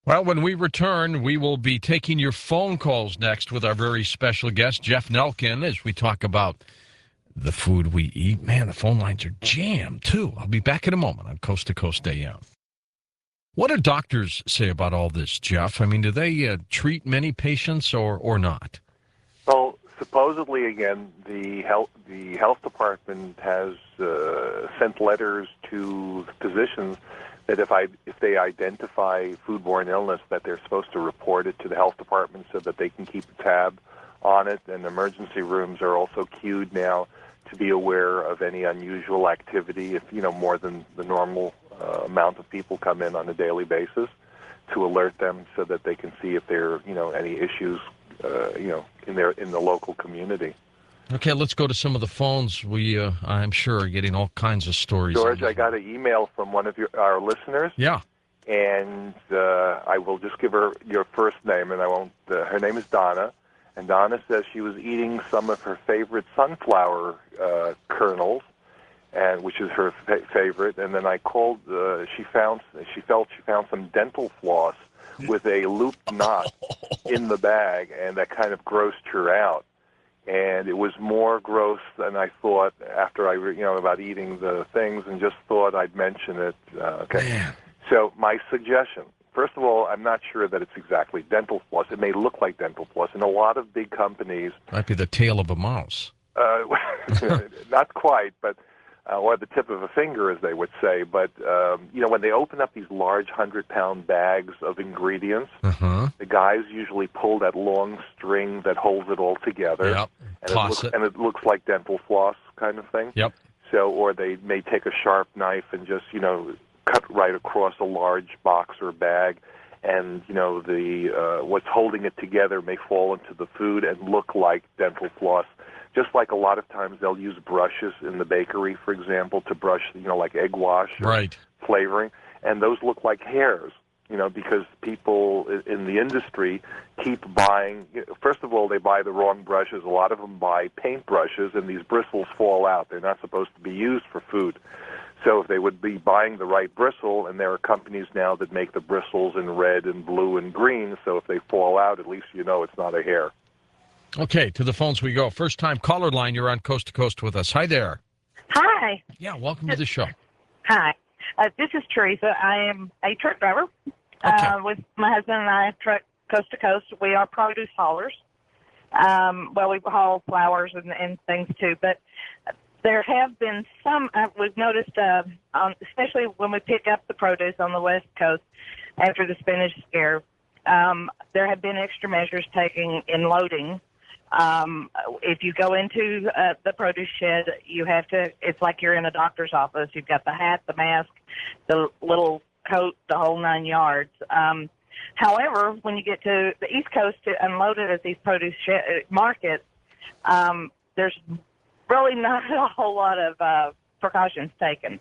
Well, when we return, we will be taking your phone calls next with our very special guest, Jeff Nelkin, as we talk about the food we eat. Man, the phone lines are jammed, too. I'll be back in a moment on Coast to Coast AM. What do doctors say about all this, Jeff? I mean, do they treat many patients or not? Well, supposedly, again, the health department has sent letters to physicians that if they identify foodborne illness, that they're supposed to report it to the health department so that they can keep a tab on it. And emergency rooms are also queued now to be aware of any unusual activity. If more than the normal amount of people come in on a daily basis, to alert them so that they can see if there are any issues in the local community. Okay, let's go to some of the phones. We, I'm sure, are getting all kinds of stories. George, I got an email from one of our listeners. Yeah. And I will just give her your first name, and I won't. Her name is Donna, and Donna says she was eating some of her favorite sunflower kernels, and which is her favorite. And then I called. She felt she found some dental floss with a looped knot in the bag, and that kind of grossed her out. And it was more gross than I thought after about eating the things, and just thought I'd mention it. Okay. Man. So my suggestion, first of all, I'm not sure that it's exactly dental floss. It may look like dental floss. And a lot of big companies... Might be the tail of a mouse. Not quite, but or the tip of a finger, as they would say. But, when they open up these large 100-pound bags of ingredients, the guys usually pull that long string that holds it all together. Yep. And it looks like dental floss kind of thing. Yep. So, or they may take a sharp knife and just, cut right across a large box or bag, and what's holding it together may fall into the food and look like dental floss. Just like a lot of times they'll use brushes in the bakery, for example, to brush, like egg wash or flavoring, and those look like hairs, because people in the industry keep buying. First of all, they buy the wrong brushes. A lot of them buy paint brushes, and these bristles fall out. They're not supposed to be used for food. So if they would be buying the right bristle, and there are companies now that make the bristles in red and blue and green, so if they fall out, at least it's not a hair. Okay, to the phones we go. First-time caller line, you're on Coast to Coast with us. Hi there. Hi. Yeah, welcome to the show. Hi. This is Teresa. I am a truck driver. With my husband and I, truck coast to coast. We are produce haulers. We haul flowers and things, too, but... There have been some, we've noticed, especially when we pick up the produce on the West Coast after the spinach scare, there have been extra measures taken in loading. If you go into the produce shed, you have to, it's like you're in a doctor's office. You've got the hat, the mask, the little coat, the whole 9 yards. However, when you get to the East Coast to unload it at these produce markets, there's really not a whole lot of precautions taken.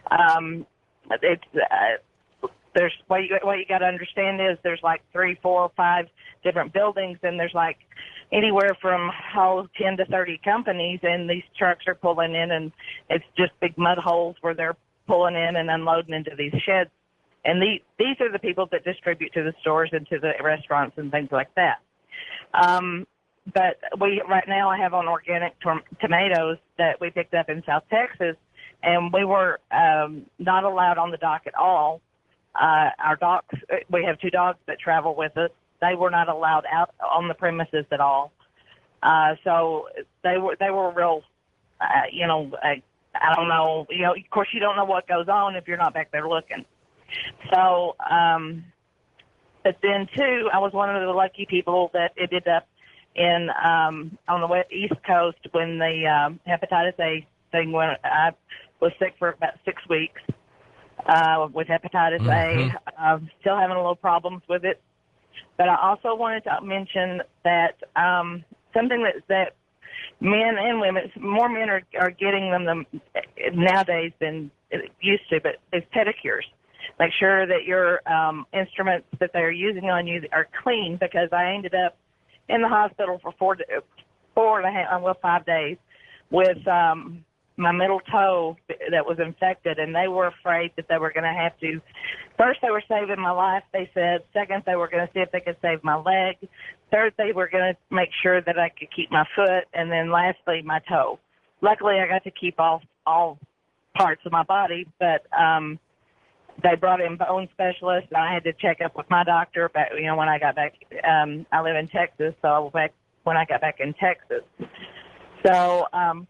There's what you got to understand is there's like 3, 4, 5 different buildings, and there's like anywhere from 10 to 30 companies, and these trucks are pulling in, and it's just big mud holes where they're pulling in and unloading into these sheds. And these are the people that distribute to the stores and to the restaurants and things like that. But right now I have on organic tomatoes that we picked up in South Texas, and we were not allowed on the dock at all. Our dogs, we have 2 dogs that travel with us. They were not allowed out on the premises at all. So they were real, I don't know, of course you don't know what goes on if you're not back there looking. So, but then too, I was one of the lucky people that ended up in on the East Coast when the hepatitis A thing went. I was sick for about 6 weeks with hepatitis A. Still having a little problems with it. But I also wanted to mention that something that men and women, more men are getting them nowadays than used to, but it's pedicures. Make sure that your instruments that they're using on you are clean, because I ended up in the hospital for 5 days with my middle toe that was infected, and they were afraid that they were going to have to. First, they were saving my life, they said. Second, they were going to see if they could save my leg. Third, they were going to make sure that I could keep my foot, and then lastly, my toe. Luckily, I got to keep all parts of my body, but they brought in bone specialists, and I had to check up with my doctor. But when I got back, I live in Texas, so I was back when I got back in Texas. So,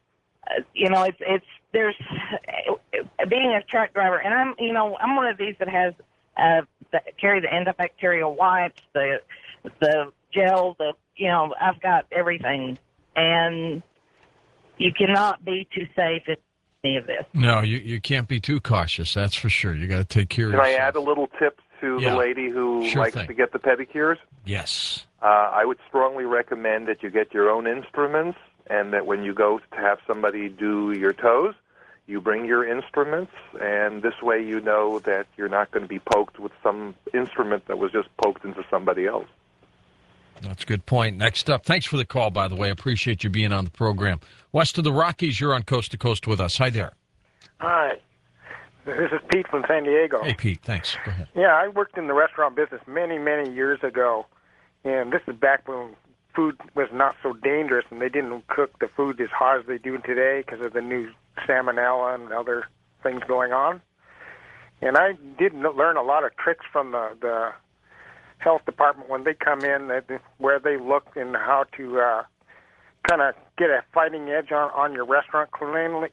it's there's being a truck driver, and I'm one of these that has carry the antibacterial wipes, the gel, I've got everything, and you cannot be too safe in any of this. No, you can't be too cautious. That's for sure. You got to take care of yourself. Can I add a little tip to the lady who likes to get the pedicures? Yes. I would strongly recommend that you get your own instruments, and that when you go to have somebody do your toes, you bring your instruments, and this way you know that you're not going to be poked with some instrument that was just poked into somebody else. That's a good point. Next up, thanks for the call, by the way. I appreciate you being on the program. West of the Rockies, you're on Coast to Coast with us. Hi there. Hi. This is Pete from San Diego. Hey, Pete. Thanks. Go ahead. Yeah, I worked in the restaurant business many, many years ago, and this is back when food was not so dangerous, and they didn't cook the food as hard as they do today because of the new salmonella and other things going on. And I did learn a lot of tricks from the health department when they come in, where they look and how to kind of get a fighting edge on your restaurant cleaning,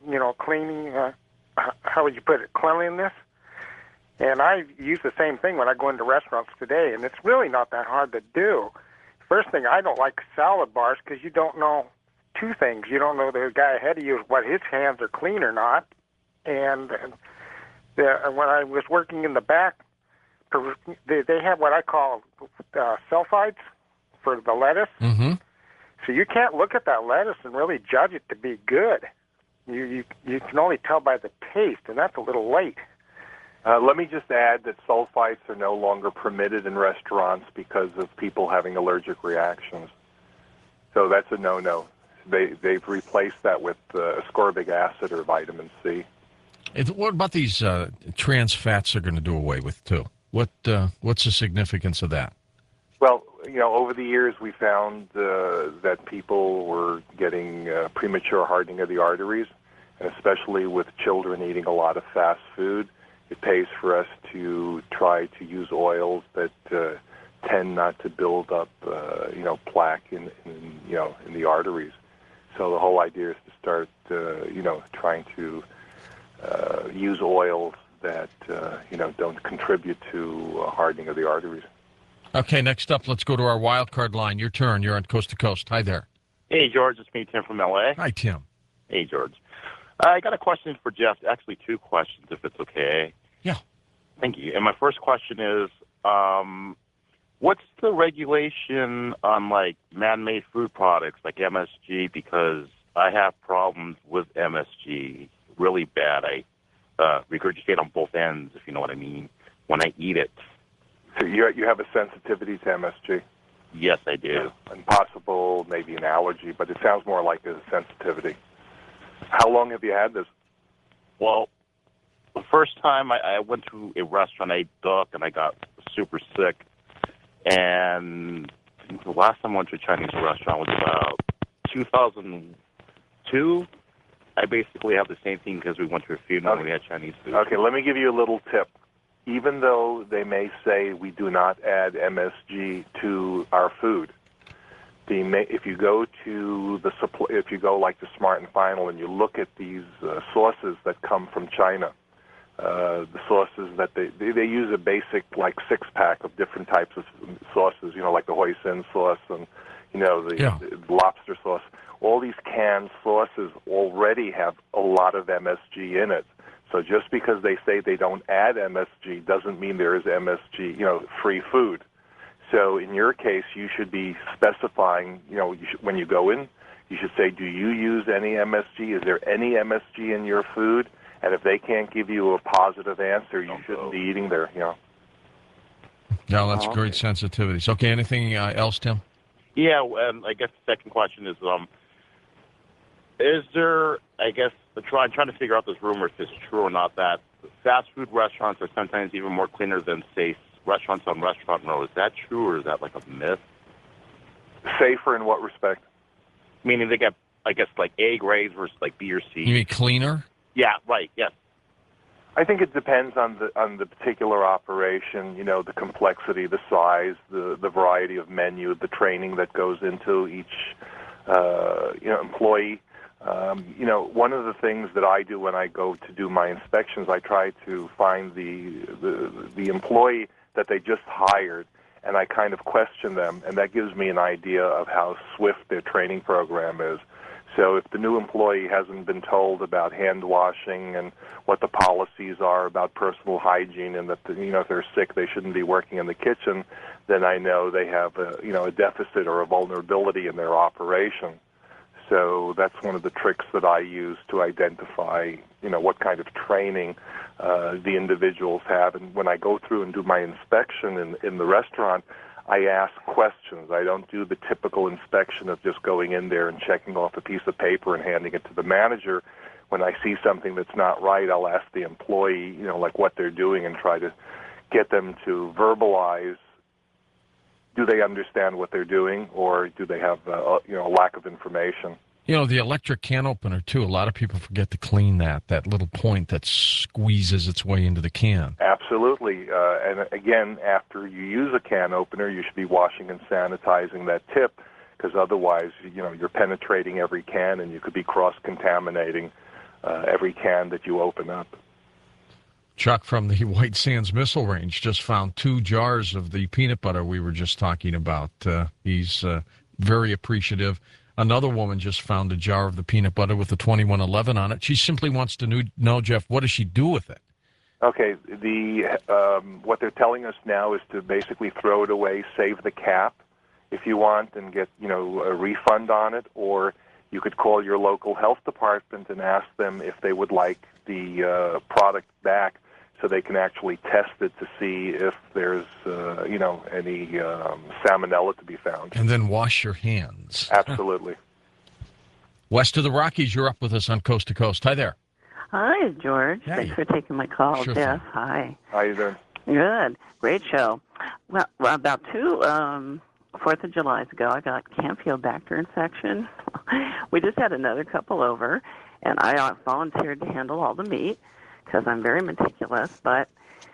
how would you put it, cleanliness. And I use the same thing when I go into restaurants today, and it's really not that hard to do. First thing, I don't like salad bars because you don't know two things. You don't know the guy ahead of you, what his hands are clean or not. And when I was working in the back, they have what I call sulfites for the lettuce. Mm-hmm. So you can't look at that lettuce and really judge it to be good. You can only tell by the taste, and that's a little late. Let me just add that sulfites are no longer permitted in restaurants because of people having allergic reactions. So that's a no-no. They've replaced that with ascorbic acid or vitamin C. What about these trans fats they're going to do away with, too? What's the significance of that? Well, over the years we found that people were getting premature hardening of the arteries, and especially with children eating a lot of fast food. It pays for us to try to use oils that tend not to build up, plaque in the arteries. So the whole idea is to start, trying to use oils that, don't contribute to hardening of the arteries. Okay, next up, let's go to our wild card line. Your turn. You're on Coast to Coast. Hi there. Hey, George. It's me, Tim from L.A. Hi, Tim. Hey, George. I got a question for Jeff. Actually, two questions, if it's okay. Yeah. Thank you. And my first question is, what's the regulation on, man-made food products like MSG? Because I have problems with MSG really bad. I regurgitate on both ends, if you know what I mean, when I eat it. So you have a sensitivity to MSG? Yes, I do. And possible, maybe an allergy, but it sounds more like a sensitivity. How long have you had this? Well, the first time I went to a restaurant, I ate duck, and I got super sick. And the last time I went to a Chinese restaurant was about 2002. I basically have the same thing because we went to a funeral and we had Chinese food. Okay, let me give you a little tip. Even though they may say we do not add MSG to our food, if you go like to Smart and Final and you look at these sauces that come from China, the sauces that they use a basic like 6-pack of different types of sauces, like the hoisin sauce and the lobster sauce. All these canned sauces already have a lot of MSG in it. So just because they say they don't add MSG doesn't mean there is MSG, free food. So in your case, you should be specifying, when you go in, you should say, do you use any MSG? Is there any MSG in your food? And if they can't give you a positive answer, you shouldn't be eating there, No, that's great sensitivities. Okay, anything else, Tim? Yeah, and I guess the second question is there I guess I'm trying to figure out this rumor if it's true or not, that fast food restaurants are sometimes even more cleaner than, say, restaurants on Restaurant Row. Is that true, or is that like a myth? Safer in what respect? Meaning they get, I guess, like A grades versus like B or C. You mean cleaner? Yeah, right. Yes. I think it depends on the particular operation. You know, the complexity, the size, the variety of menu, the training that goes into each employee. One of the things that I do when I go to do my inspections, I try to find the employee that they just hired, and I kind of question them, and that gives me an idea of how swift their training program is. So if the new employee hasn't been told about hand washing and what the policies are about personal hygiene, and that if they're sick they shouldn't be working in the kitchen, then I know they have a deficit or a vulnerability in their operation. So that's one of the tricks that I use to identify, what kind of training the individuals have. And when I go through and do my inspection in the restaurant, I ask questions. I don't do the typical inspection of just going in there and checking off a piece of paper and handing it to the manager. When I see something that's not right, I'll ask the employee, like what they're doing, and try to get them to verbalize. Do they understand what they're doing, or do they have a lack of information? The electric can opener, too. A lot of people forget to clean that little point that squeezes its way into the can. Absolutely. And again, after you use a can opener, you should be washing and sanitizing that tip, because otherwise, you're penetrating every can, and you could be cross-contaminating every can that you open up. Chuck from the White Sands Missile Range just found 2 jars of the peanut butter we were just talking about. He's very appreciative. Another woman just found a jar of the peanut butter with the 2111 on it. She simply wants to know, Jeff, what does she do with it? Okay, what they're telling us now is to basically throw it away, save the cap if you want, and get a refund on it, or you could call your local health department and ask them if they would like the product back, so they can actually test it to see if there's, any salmonella to be found. And then wash your hands. Absolutely. West of the Rockies, you're up with us on Coast to Coast. Hi there. Hi, George. Hey. Thanks for taking my call. Sure Jeff, thing. hi. How you doing? Good. Great show. Well, about 2 4th of July ago, I got Campylobacter infection. We just had another couple over, and I volunteered to handle all the meat because I'm very meticulous, but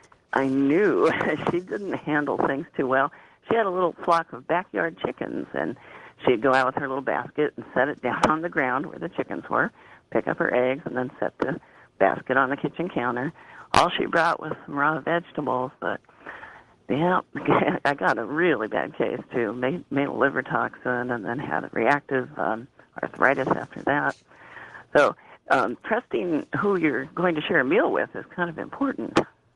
I knew she didn't handle things too well. She had a little flock of backyard chickens, and she'd go out with her little basket and set it down on the ground where the chickens were, pick up her eggs, and then set the basket on the kitchen counter. All she brought was some raw vegetables, but yeah, I got a really bad case, too. Made a liver toxin and then had a reactive arthritis after that. So trusting who you're going to share a meal with is kind of important.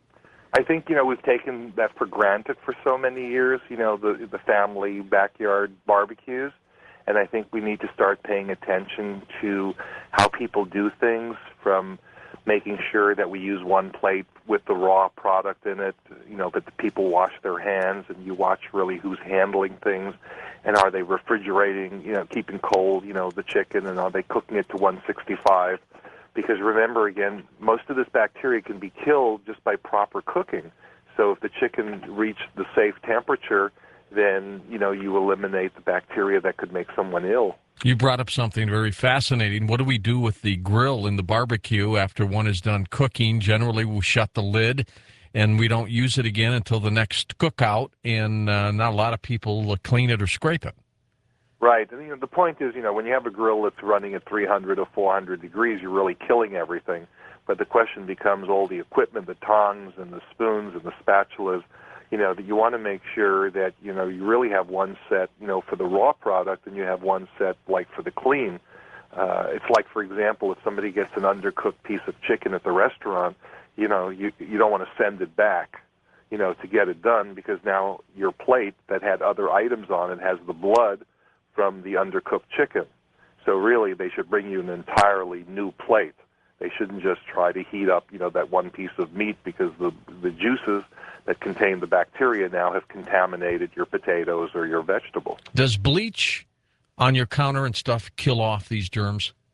I think, we've taken that for granted for so many years, the family backyard barbecues. And I think we need to start paying attention to how people do things, from making sure that we use one plate with the raw product in it, that the people wash their hands, and you watch really who's handling things, and are they refrigerating, keeping cold, the chicken, and are they cooking it to 165? Because remember, again, most of this bacteria can be killed just by proper cooking. So if the chicken reached the safe temperature, then, you eliminate the bacteria that could make someone ill. You brought up something very fascinating. What do we do with the grill in the barbecue after one is done cooking? Generally, we'll shut the lid, and we don't use it again until the next cookout, and not a lot of people clean it or scrape it. Right. And, the point is, when you have a grill that's running at 300 or 400 degrees, you're really killing everything. But the question becomes all the equipment, the tongs and the spoons and the spatulas, that you want to make sure that, you really have one set, for the raw product, and you have one set, like, for the clean. It's like, for example, if somebody gets an undercooked piece of chicken at the restaurant, you don't want to send it back, to get it done, because now your plate that had other items on it has the blood from the undercooked chicken. So really, they should bring you an entirely new plate. They shouldn't just try to heat up, that one piece of meat, because the juices that contain the bacteria now have contaminated your potatoes or your vegetables. Does bleach on your counter and stuff kill off these germs?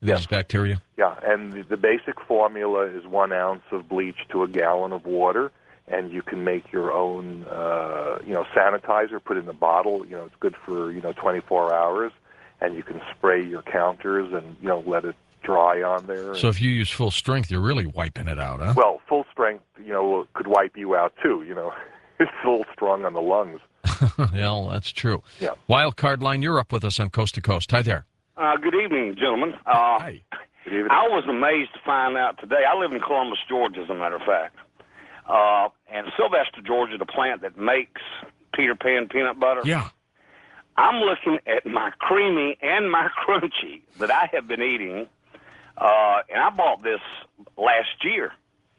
these bacteria? Yeah, and the basic formula is 1 ounce of bleach to a gallon of water, and you can make your own, sanitizer, put in a bottle. It's good for, 24 hours, and you can spray your counters and, let it dry on there. So if you use full strength, you're really wiping it out, huh? Well, full strength, could wipe you out too, It's a little strong on the lungs. Well, that's true. Yeah. Wild Card Line, you're up with us on Coast to Coast. Hi there. Good evening, gentlemen. Hi. Good evening. I was amazed to find out today. I live in Columbus, Georgia, as a matter of fact. And Sylvester, Georgia, the plant that makes Peter Pan peanut butter. Yeah. I'm looking at my creamy and my crunchy that I have been eating, and I bought this last year,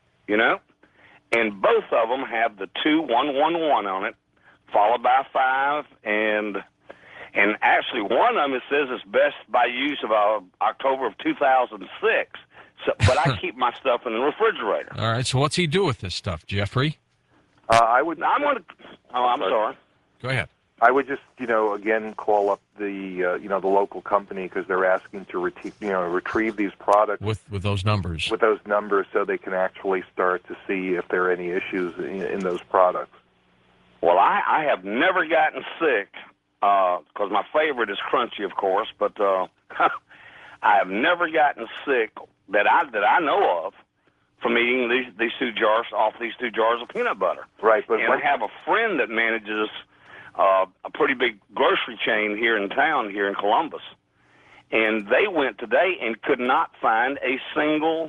and both of them have the 2111 on it, followed by 5, and actually one of them, it says it's best by use of October of 2006. So, but I keep my stuff in the refrigerator. All right. So what's he do with this stuff, Jeffrey? I'm sorry. Go ahead. I would just, again, call up the local company because they're asking to retrieve these products with those numbers. With those numbers, so they can actually start to see if there are any issues in those products. Well, I have never gotten sick because my favorite is crunchy, of course, but I have never gotten sick that I know of from eating these 2 jars of peanut butter. Right, but I have a friend that manages a pretty big grocery chain here in town, here in Columbus, and they went today and could not find a single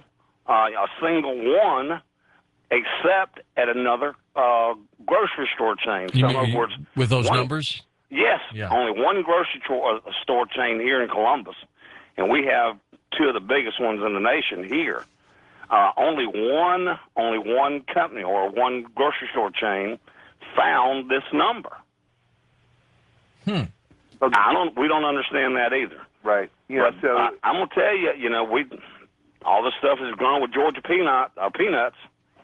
one except at another grocery store chain. So in other words, with those numbers? Yes, yeah. Only one grocery store chain here in Columbus, and we have 2 of the biggest ones in the nation here. Only one company or one grocery store chain found this number. We don't understand that either. Right. But so I'm gonna tell you, all this stuff is grown with Georgia peanuts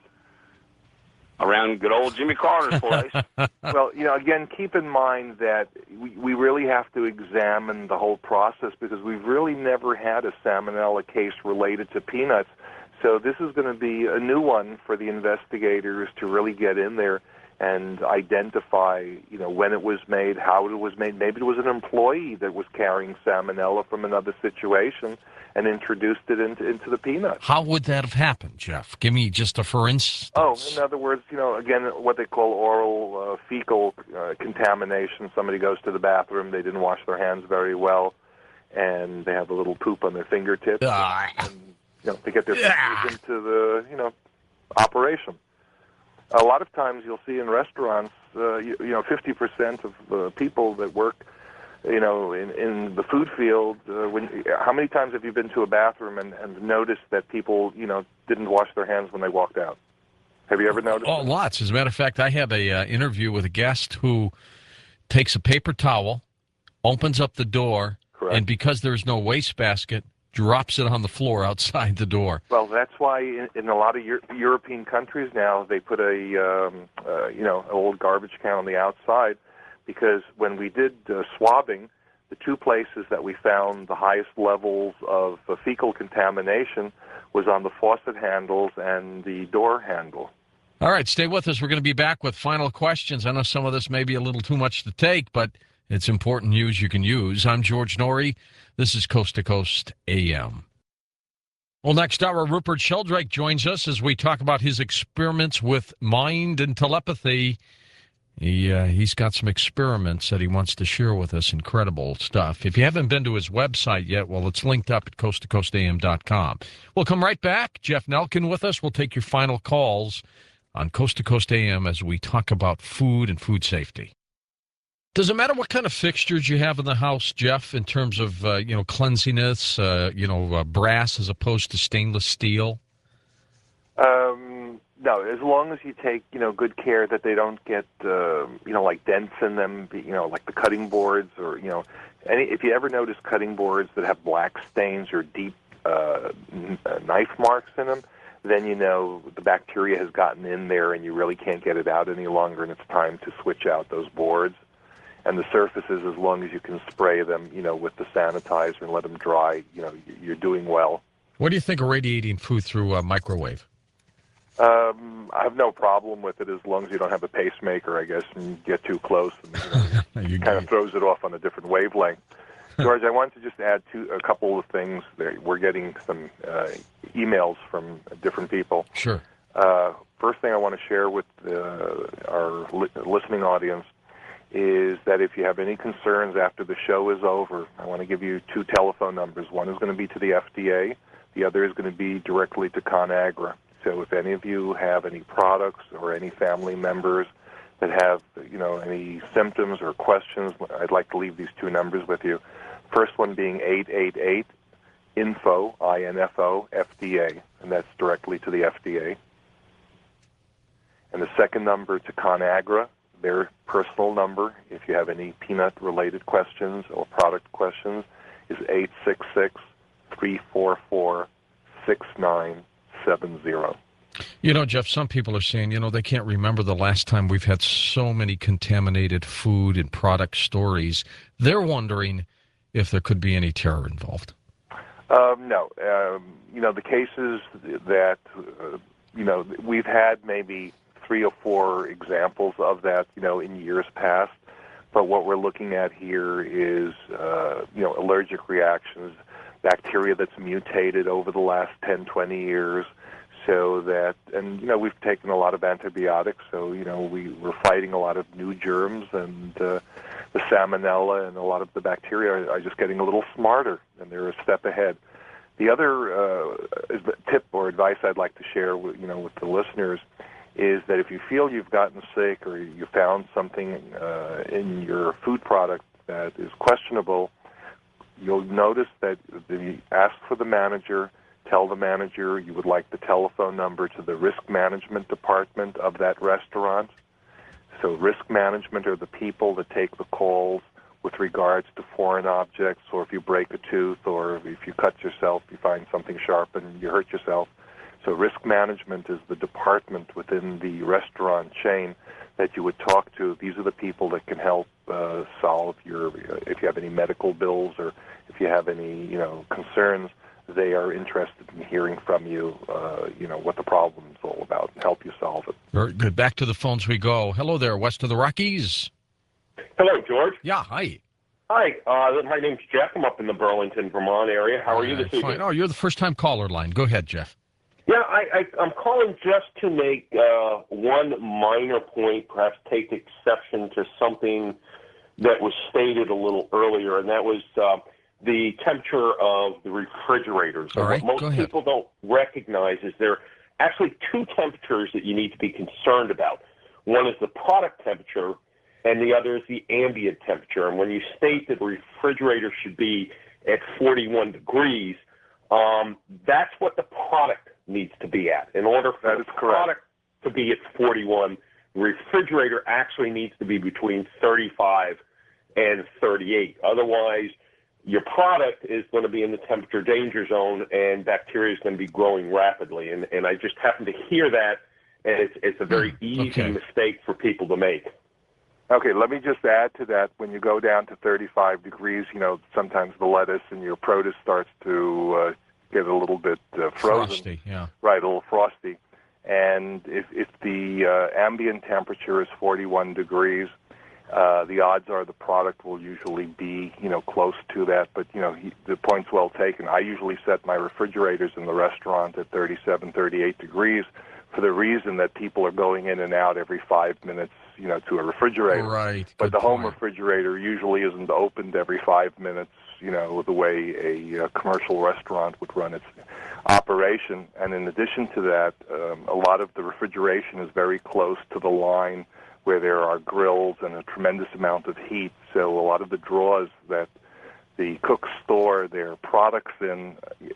around good old Jimmy Carter's place. Well, again, keep in mind that we really have to examine the whole process because we've really never had a salmonella case related to peanuts. So this is going to be a new one for the investigators to really get in there and identify, when it was made, how it was made. Maybe it was an employee that was carrying salmonella from another situation and introduced it into the peanuts. How would that have happened, Jeff? Give me just a for instance. Oh, in other words, again, what they call oral fecal contamination. Somebody goes to the bathroom, they didn't wash their hands very well, and they have a little poop on their fingertips. And, they get their fingers into the, operation. A lot of times you'll see in restaurants, 50% of people that work, in the food field. How many times have you been to a bathroom and noticed that people, didn't wash their hands when they walked out? Have you ever noticed? Oh, lots. As a matter of fact, I had a interview with a guest who takes a paper towel, opens up the door, Correct. And because there's no wastebasket, drops it on the floor outside the door. Well, that's why in a lot of European countries now they put an old garbage can on the outside, because when we did swabbing, the 2 places that we found the highest levels of fecal contamination was on the faucet handles and the door handle. All right, stay with us. We're going to be back with final questions. I know some of this may be a little too much to take, but it's important news you can use. I'm George Norrie. This is Coast to Coast AM. Well, next hour, Rupert Sheldrake joins us as we talk about his experiments with mind and telepathy. He's got some experiments that he wants to share with us. Incredible stuff. If you haven't been to his website yet, well, it's linked up at coasttocoastam.com. We'll come right back. Jeff Nelkin with us. We'll take your final calls on Coast to Coast AM as we talk about food and food safety. Does it matter what kind of fixtures you have in the house, Jeff, in terms of, cleanliness, brass as opposed to stainless steel? No, as long as you take, good care that they don't get, like dents in them, like the cutting boards or, if you ever notice cutting boards that have black stains or deep knife marks in them, then the bacteria has gotten in there and you really can't get it out any longer and it's time to switch out those boards. And the surfaces, as long as you can spray them, with the sanitizer and let them dry, you're doing well. What do you think of radiating food through a microwave? I have no problem with it as long as you don't have a pacemaker, I guess, and get too close, and kind of throws it off on a different wavelength. George, I wanted to just add a couple of things. We're getting some emails from different people. Sure. First thing I want to share with our listening audience is that if you have any concerns after the show is over, I want to give you 2 telephone numbers. One is going to be to the FDA. The other is going to be directly to ConAgra. So if any of you have any products or any family members that have, any symptoms or questions, I'd like to leave these 2 numbers with you. First one being 888-INFO, I-N-F-O, FDA, and that's directly to the FDA. And the second number to ConAgra, their personal number, if you have any peanut-related questions or product questions, is 866-344-6970. Jeff, some people are saying, they can't remember the last time we've had so many contaminated food and product stories. They're wondering if there could be any terror involved. No. The cases that, we've had maybe 3 or 4 examples of that, in years past. But what we're looking at here is, allergic reactions, bacteria that's mutated over the last 10, 20 years. So that, and, we've taken a lot of antibiotics, so, we're fighting a lot of new germs, and the salmonella and a lot of the bacteria are just getting a little smarter, and they're a step ahead. The other tip or advice I'd like to share with the listeners is that if you feel you've gotten sick or you found something in your food product that is questionable, you'll notice that you ask for the manager, tell the manager you would like the telephone number to the risk management department of that restaurant. So risk management are the people that take the calls with regards to foreign objects, or if you break a tooth, or if you cut yourself, you find something sharp and you hurt yourself. So risk management is the department within the restaurant chain that you would talk to. These are the people that can help solve if you have any medical bills or if you have any, concerns. They are interested in hearing from you, what the problem's all about and help you solve it. Very good. Back to the phones we go. Hello there, west of the Rockies. Hello, George. Yeah, hi. Hi, my name's Jeff. I'm up in the Burlington, Vermont area. How are you this evening? Fine. Oh, you're the first-time caller line. Go ahead, Jeff. Yeah, I'm calling just to make one minor point, perhaps take exception to something that was stated a little earlier, and that was the temperature of the refrigerators. All right, what most people don't recognize is there are actually 2 temperatures that you need to be concerned about. One is the product temperature, and the other is the ambient temperature. And when you state that the refrigerator should be at 41 degrees, that's what the product needs to be at. In order for the product to be at 41, the refrigerator actually needs to be between 35 and 38. Otherwise, your product is going to be in the temperature danger zone, and bacteria is going to be growing rapidly. And I just happen to hear that, and it's a very easy mistake for people to make. Okay, let me just add to that. When you go down to 35 degrees, sometimes the lettuce and your produce starts to get a little bit frozen. Frosty, yeah. Right, a little frosty. And if the ambient temperature is 41 degrees, the odds are the product will usually be, close to that. But, the point's well taken. I usually set my refrigerators in the restaurant at 37, 38 degrees for the reason that people are going in and out every 5 minutes, to a refrigerator. Right. But the home refrigerator usually isn't opened every 5 minutes, the way a commercial restaurant would run its operation. And in addition to that, a lot of the refrigeration is very close to the line where there are grills and a tremendous amount of heat. So a lot of the drawers that the cooks store their products in,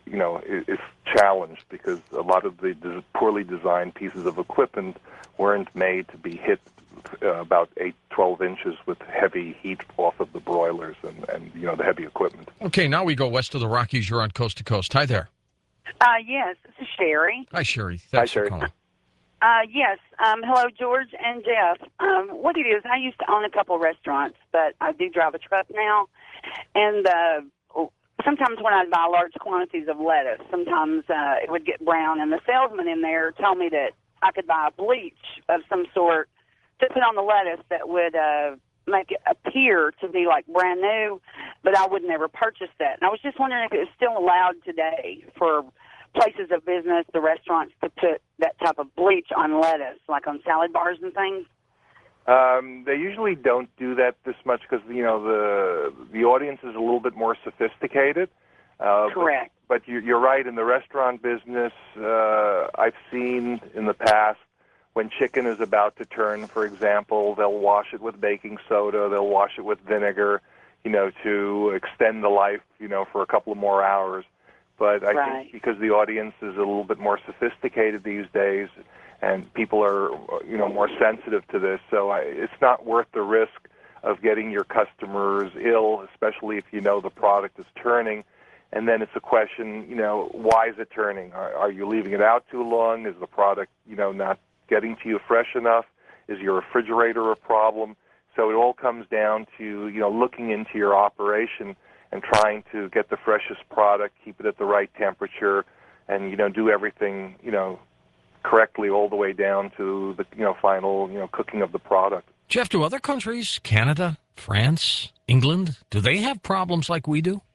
is challenged because a lot of the poorly designed pieces of equipment weren't made to be hit about 12 inches with heavy heat off of the broilers and the heavy equipment. Okay, now we go west of the Rockies. You're on Coast to Coast. Hi there. Yes, this is Sherry. Hi, Sherry. Thanks for calling. Yes. Hello, George and Jeff. What it is, I used to own a couple restaurants, but I do drive a truck now. And sometimes when I'd buy large quantities of lettuce, sometimes it would get brown. And the salesman in there told me that I could buy a bleach of some sort to put on the lettuce that would make it appear to be like brand new, but I would never purchase that. And I was just wondering if it was still allowed today for places of business, the restaurants, to put that type of bleach on lettuce, like on salad bars and things. They usually don't do that this much because the audience is a little bit more sophisticated. Correct. But you're right. In the restaurant business, I've seen in the past when chicken is about to turn, for example, they'll wash it with baking soda, they'll wash it with vinegar, to extend the life, for a couple of more hours. But I think because the audience is a little bit more sophisticated these days, and people are, more sensitive to this, so it's not worth the risk of getting your customers ill, especially if the product is turning. And then it's a question, why is it turning? Are you leaving it out too long? Is the product, not getting to you fresh enough? Is your refrigerator a problem? So it all comes down to, looking into your operation and trying to get the freshest product, keep it at the right temperature, and, do everything, correctly all the way down to the, final, cooking of the product. Jeff, do other countries, Canada, France, England, do they have problems like we do?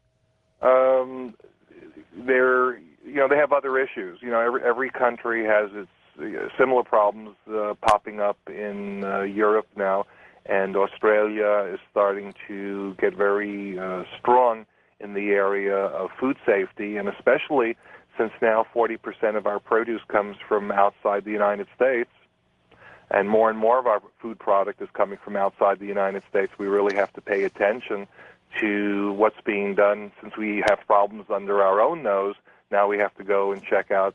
They have other issues. Every country has its similar problems popping up in Europe now, and Australia is starting to get very strong in the area of food safety, and especially since now 40% of our produce comes from outside the United States, and more of our food product is coming from outside the United States. We really have to pay attention to what's being done. Since we have problems under our own nose, now we have to go and check out,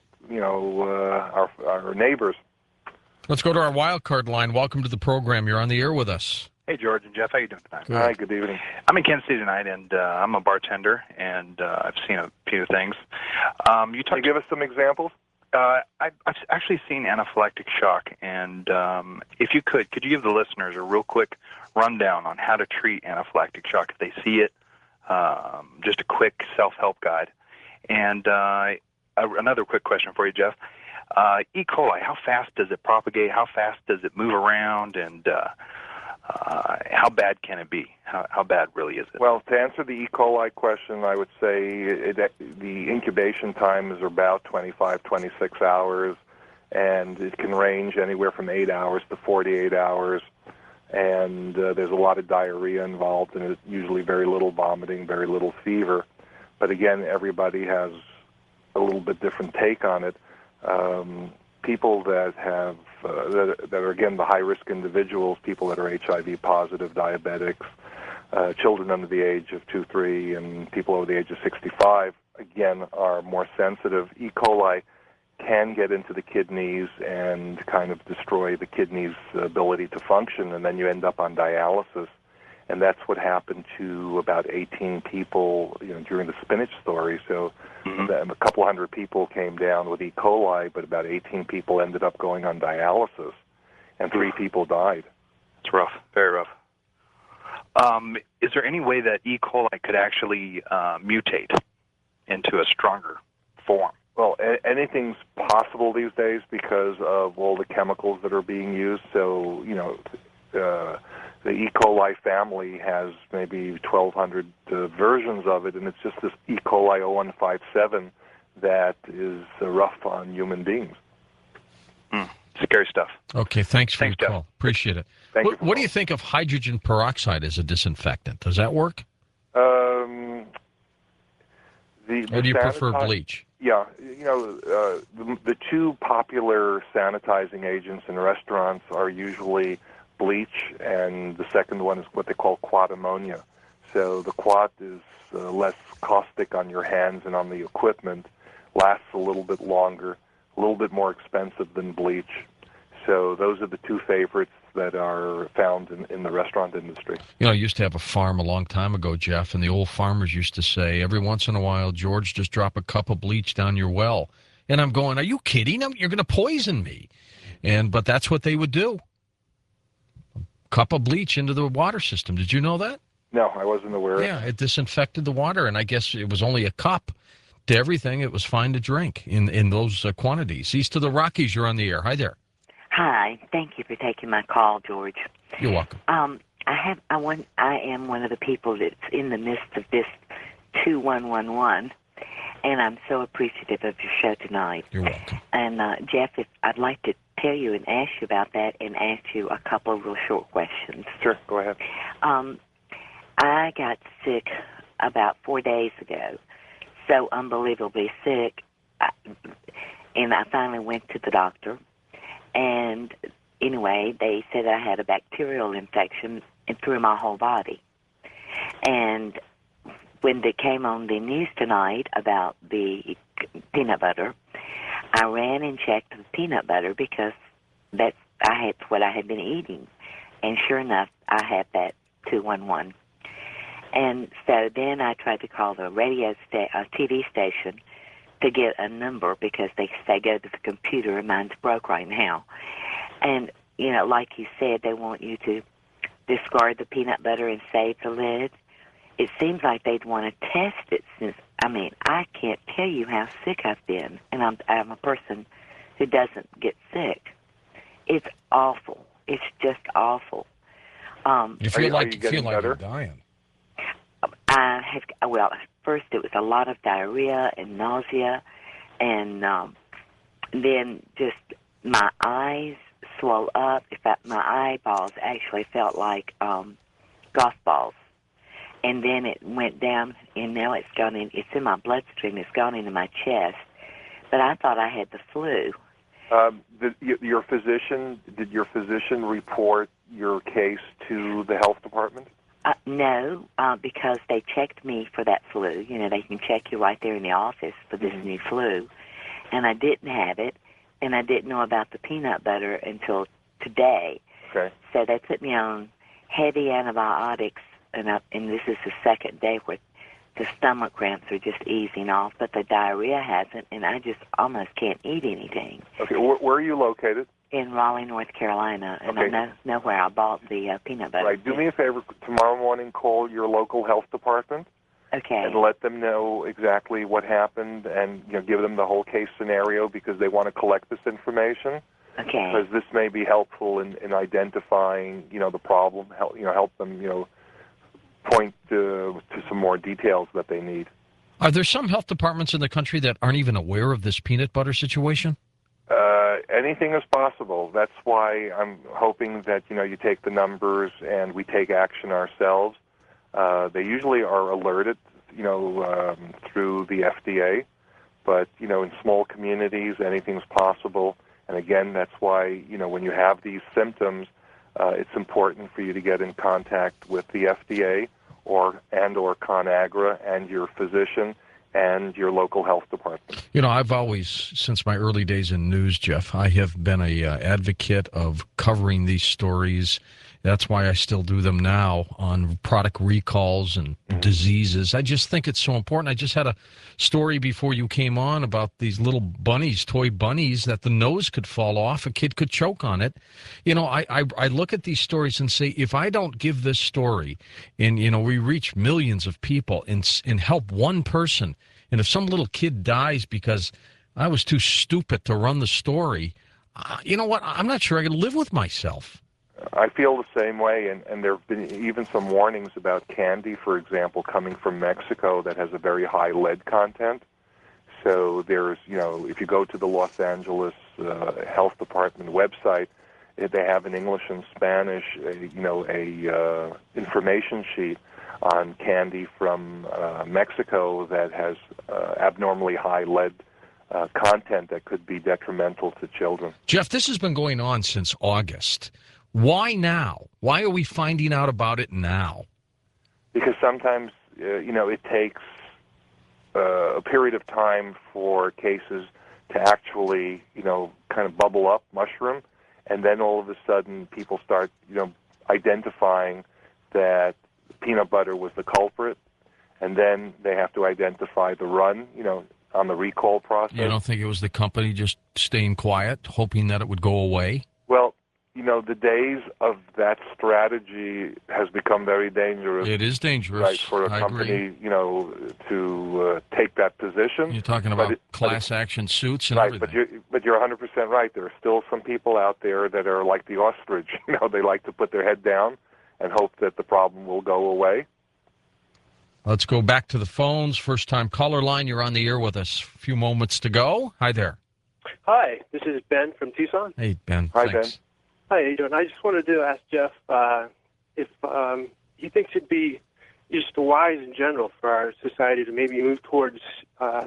our neighbors. Let's go to our wild card line. Welcome to the program. You're on the air with us. Hey, George and Jeff. How you doing tonight? Good. Hi, good evening. I'm in Kansas City tonight, and I'm a bartender, and I've seen a few things. Can you give us some examples? I've actually seen anaphylactic shock, and if you could you give the listeners a real quick rundown on how to treat anaphylactic shock if they see it, just a quick self-help guide. And another quick question for you, Jeff. E. coli, how fast does it propagate? How fast does it move around? And how bad can it be? How bad really is it? Well, to answer the E. coli question, I would say the incubation time is about 25, 26 hours, and it can range anywhere from 8 hours to 48 hours. And there's a lot of diarrhea involved, and usually very little vomiting, very little fever. But again, everybody has a little bit different take on it. People that have that are again the high-risk individuals, people that are HIV positive, diabetics, children under the age of 2, 3, and people over the age of 65, again, are more sensitive. E. coli can get into the kidneys and kind of destroy the kidneys' ability to function, and then you end up on dialysis. And that's what happened to about 18 people, during the spinach story. So a couple hundred people came down with E. coli, but about 18 people ended up going on dialysis, and 3 people died. It's rough, very rough. Is there any way that E. coli could actually mutate into a stronger form? Well, anything's possible these days because of all the chemicals that are being used. So, the E. coli family has maybe 1,200 versions of it, and it's just this E. coli 0157 that is rough on human beings. Scary stuff. Okay, thanks for your call. Appreciate it. What do you think of hydrogen peroxide as a disinfectant? Does that work? Or do you prefer bleach? Yeah, the 2 popular sanitizing agents in restaurants are usually bleach, and the second one is what they call quat ammonia. So the quat is less caustic on your hands and on the equipment, lasts a little bit longer, a little bit more expensive than bleach. So those are the 2 favorites that are found in the restaurant industry. I used to have a farm a long time ago, Jeff, and the old farmers used to say, every once in a while, George, just drop a cup of bleach down your well. And I'm going, are you kidding? You're going to poison me. But that's what they would do. Cup of bleach into the water system. Did you know that? No, I wasn't aware. Yeah, it disinfected the water, and I guess it was only a cup to everything. It was fine to drink in those quantities. East of the Rockies, you're on the air. Hi there. Hi, thank you for taking my call, George. You're welcome. I am one of the people that's in the midst of this 2111, and I'm so appreciative of your show tonight. You're welcome. And Jeff, I'd like to tell you and ask you about that, and ask you a couple of real short questions. Sure, go ahead. I got sick about 4 days ago, so unbelievably sick, and I finally went to the doctor. And anyway, they said I had a bacterial infection through my whole body. And when they came on the news tonight about the peanut butter, I ran and checked the peanut butter because that's what I had been eating. And sure enough, I had that 211. And so then I tried to call the TV station to get a number because they say go to the computer and mine's broke right now. And, you know, like you said, they want you to discard the peanut butter and save the lid. It seems like they'd want to test it since, I can't tell you how sick I've been. And I'm a person who doesn't get sick. It's awful. It's just awful. You feel like better? You're dying. First it was a lot of diarrhea and nausea, and then just my eyes swelled up. In fact, my eyeballs actually felt like golf balls. And then it went down, and now it's gone in. It's in my bloodstream. It's gone into my chest. But I thought I had the flu. Did your physician report your case to the health department? No, because they checked me for that flu. You know, they can check you right there in the office for this new flu. And I didn't have it, and I didn't know about the peanut butter until today. Okay. So they put me on heavy antibiotics, and this is the second day where the stomach cramps are just easing off, but the diarrhea hasn't, and I just almost can't eat anything. Okay, where are you located? In Raleigh, North Carolina, and okay. I know where I bought the peanut butter. Right. Do me a favor. Tomorrow morning, call your local health department. Okay. And let them know exactly what happened, and give them the whole case scenario because they want to collect this information. Okay. Because this may be helpful in identifying the problem. Help them point to some more details that they need. Are there some health departments in the country that aren't even aware of this peanut butter situation? Anything is possible. That's why I'm hoping that you take the numbers and we take action ourselves. They usually are alerted, through the FDA, but in small communities, anything's possible. And again, that's why when you have these symptoms, it's important for you to get in contact with the FDA or ConAgra and your physician and your local health department. I've always, since my early days in news, Jeff, I have been a advocate of covering these stories. That's why I still do them now on product recalls and diseases. I just think it's so important. I just had a story before you came on about these little bunnies, toy bunnies, that the nose could fall off. A kid could choke on it. I look at these stories and say, if I don't give this story and, we reach millions of people and help one person, and if some little kid dies because I was too stupid to run the story, you know what? I'm not sure I can live with myself. I feel the same way, and there have been even some warnings about candy, for example, coming from Mexico that has a very high lead content. So there's, if you go to the Los Angeles Health Department website, they have in English and Spanish, a information sheet on candy from Mexico that has abnormally high lead content that could be detrimental to children. Jeff, this has been going on since August. Why now? Why are we finding out about it now? Because sometimes, it takes a period of time for cases to actually, kind of bubble up, mushroom, and then all of a sudden people start, identifying that peanut butter was the culprit, and then they have to identify the run. on the recall process. You don't think it was the company just staying quiet, hoping that it would go away? Well, the days of that strategy has become very dangerous. It is dangerous. Right, for a I company, agree. To take that position. You're talking about class action suits and right, everything. But you're 100% right. There are still some people out there that are like the ostrich. They like to put their head down and hope that the problem will go away. Let's go back to the phones. First-time caller line. You're on the air with us. A few moments to go. Hi there. Hi, this is Ben from Tucson. Hey, Ben. Hi, Thanks. Ben. Hi, how you doing? I just wanted to ask Jeff if he thinks it'd be just wise in general for our society to maybe move towards a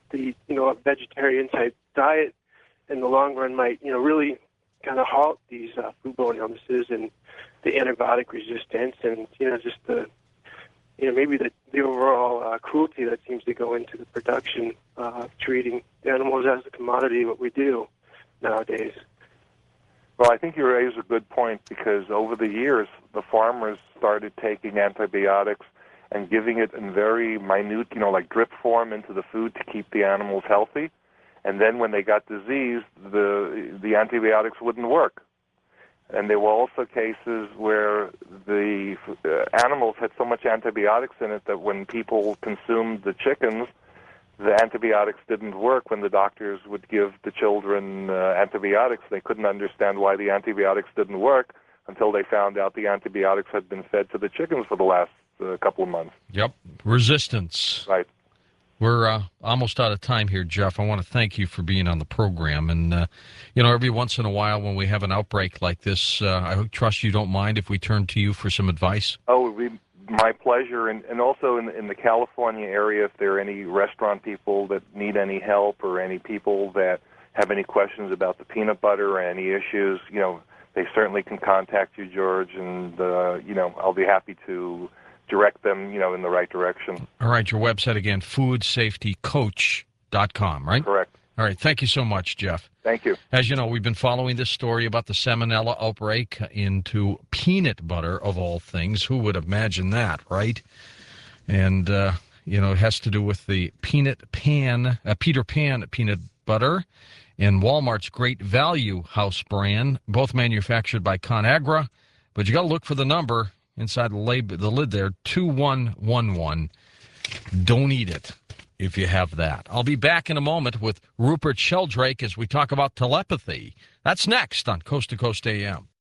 vegetarian type diet in the long run might really kind of halt these foodborne illnesses and the antibiotic resistance and just the maybe the overall cruelty that seems to go into the production of treating animals as a commodity, what we do nowadays. Well, I think you raise a good point because over the years, the farmers started taking antibiotics and giving it in very minute, like drip form into the food to keep the animals healthy. And then when they got diseased, the antibiotics wouldn't work. And there were also cases where the animals had so much antibiotics in it that when people consumed the chickens, the antibiotics didn't work. When the doctors would give the children antibiotics, they couldn't understand why the antibiotics didn't work until they found out the antibiotics had been fed to the chickens for the last couple of months. Yep. Resistance. Right. We're almost out of time here, Jeff. I want to thank you for being on the program. And, every once in a while when we have an outbreak like this, I trust you don't mind if we turn to you for some advice. Oh, it would be my pleasure. And also in the California area, if there are any restaurant people that need any help or any people that have any questions about the peanut butter or any issues, they certainly can contact you, George, and, I'll be happy to direct them, in the right direction. All right, your website again, foodsafetycoach.com, right? Correct. All right, thank you so much, Jeff. Thank you. As you know, we've been following this story about the salmonella outbreak into peanut butter, of all things. Who would imagine that, right? And, it has to do with the Peter Pan peanut butter and Walmart's Great Value House brand, both manufactured by ConAgra. But you got to look for the number inside the lid there, 2111. Don't eat it if you have that. I'll be back in a moment with Rupert Sheldrake as we talk about telepathy. That's next on Coast to Coast AM.